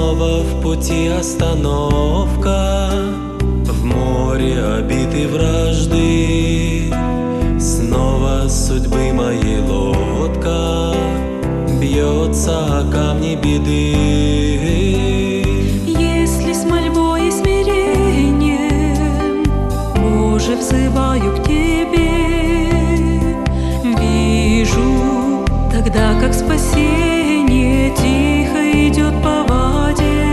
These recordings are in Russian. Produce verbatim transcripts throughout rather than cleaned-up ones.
снова в пути остановка, в море обитой вражды. Снова судьбы моей лодка бьется о камни беды. Если с мольбой и смирением, Боже, взываю к Тебе, вижу тогда, как спасение тихо идет по воде.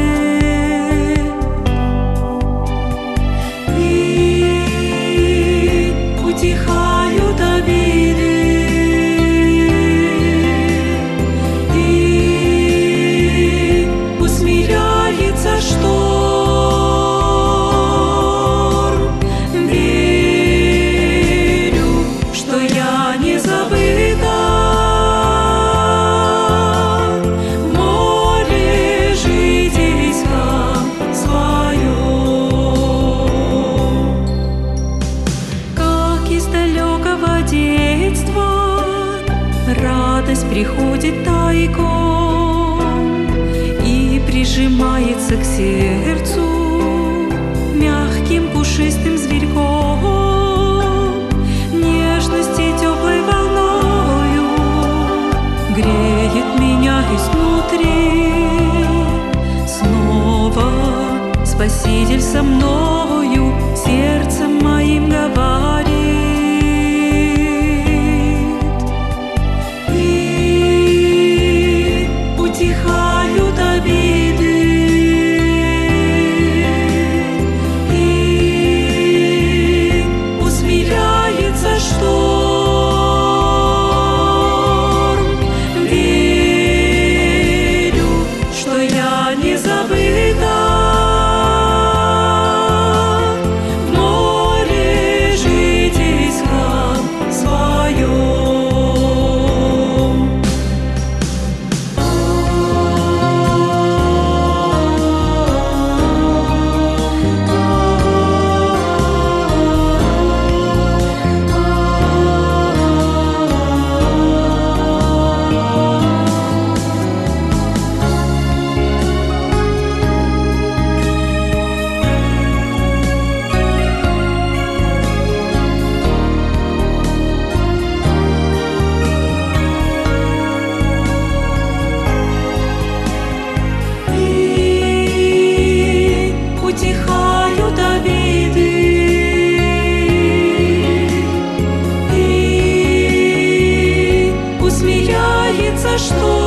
И утихают обиды, и усмиряется шторм. Верю, что я не забыта, в море житейском своем. Как из далекого детства радость приходит тайком и прижимается к сердцу мягким пушистым зверьком. Нежности теплой волною греет меня изнутри. Снова Спаситель со мною, сердцем моим говорит. И утихают обиды, и усмиряется шторм. Верю, что я не забыта, в море житейском своем. Утихают обиды, и усмиряется шторм.